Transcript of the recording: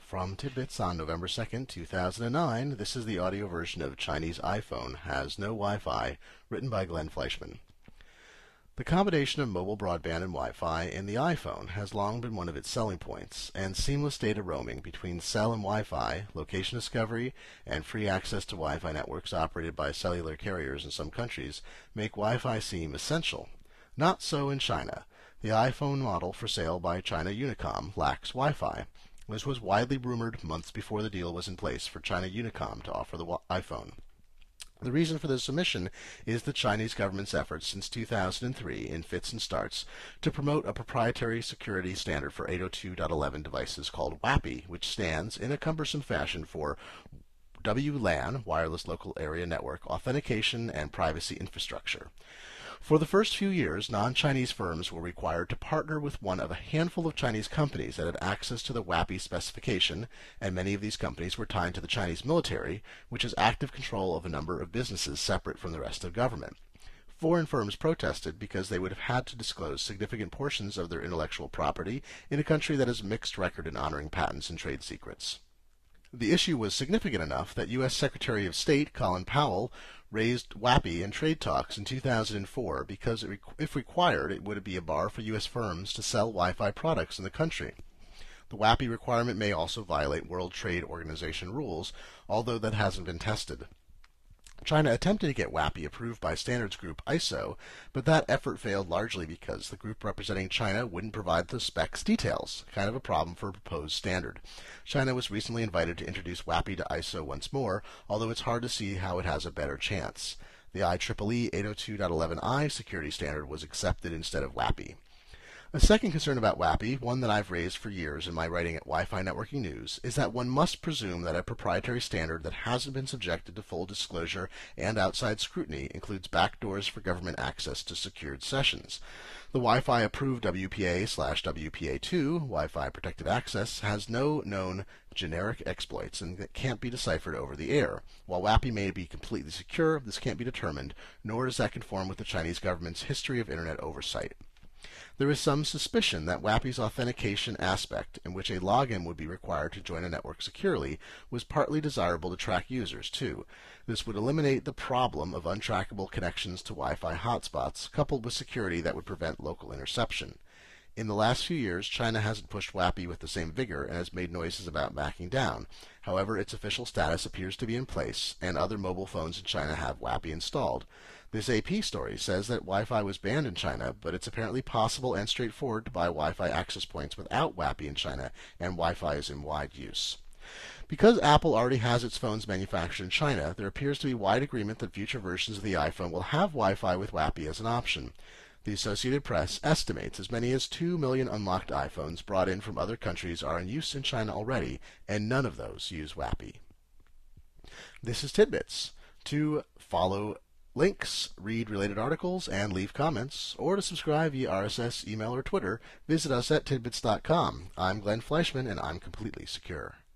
From Tidbits on November 2nd, 2009, this is the audio version of Chinese iPhone Has No Wi-Fi, written by Glenn Fleischman. The combination of mobile broadband and Wi-Fi in the iPhone has long been one of its selling points, and seamless data roaming between cell and Wi-Fi, location discovery, and free access to Wi-Fi networks operated by cellular carriers in some countries make Wi-Fi seem essential. Not so in China. The iPhone model for sale by China Unicom lacks Wi-Fi. This was widely rumored months before the deal was in place for China Unicom to offer the iPhone. The reason for this omission is the Chinese government's efforts since 2003 in fits and starts to promote a proprietary security standard for 802.11 devices called WAPI, which stands in a cumbersome fashion for WLAN, Wireless Local Area Network, Authentication and Privacy Infrastructure. For the first few years, non-Chinese firms were required to partner with one of a handful of Chinese companies that had access to the WAPI specification, and many of these companies were tied to the Chinese military, which has active control of a number of businesses separate from the rest of government. Foreign firms protested because they would have had to disclose significant portions of their intellectual property in a country that has a mixed record in honoring patents and trade secrets. The issue was significant enough that U.S. Secretary of State Colin Powell raised WAPI in trade talks in 2004 because, if required, it would be a bar for U.S. firms to sell Wi-Fi products in the country. The WAPI requirement may also violate World Trade Organization rules, although that hasn't been tested. China attempted to get WAPI approved by standards group ISO, but that effort failed largely because the group representing China wouldn't provide the specs details, kind of a problem for a proposed standard. China was recently invited to introduce WAPI to ISO once more, although it's hard to see how it has a better chance. The IEEE 802.11i security standard was accepted instead of WAPI. A second concern about WAPI, one that I've raised for years in my writing at Wi-Fi Networking News, is that one must presume that a proprietary standard that hasn't been subjected to full disclosure and outside scrutiny includes backdoors for government access to secured sessions. The Wi-Fi approved WPA/WPA2, Wi-Fi Protected Access, has no known generic exploits and that can't be deciphered over the air. While WAPI may be completely secure, this can't be determined, nor does that conform with the Chinese government's history of Internet oversight. There is some suspicion that WAPI's authentication aspect, in which a login would be required to join a network securely, was partly desirable to track users, too. This would eliminate the problem of untrackable connections to Wi-Fi hotspots, coupled with security that would prevent local interception. In the last few years, China hasn't pushed WAPI with the same vigor and has made noises about backing down. However, its official status appears to be in place, and other mobile phones in China have WAPI installed. This AP story says that Wi-Fi was banned in China, but it's apparently possible and straightforward to buy Wi-Fi access points without WAPI in China, and Wi-Fi is in wide use. Because Apple already has its phones manufactured in China, there appears to be wide agreement that future versions of the iPhone will have Wi-Fi with WAPI as an option. The Associated Press estimates as many as 2 million unlocked iPhones brought in from other countries are in use in China already, and none of those use WAPI. This is Tidbits. To follow links, read related articles, and leave comments, or to subscribe via RSS, email, or Twitter, visit us at tidbits.com. I'm Glenn Fleischman, and I'm completely secure.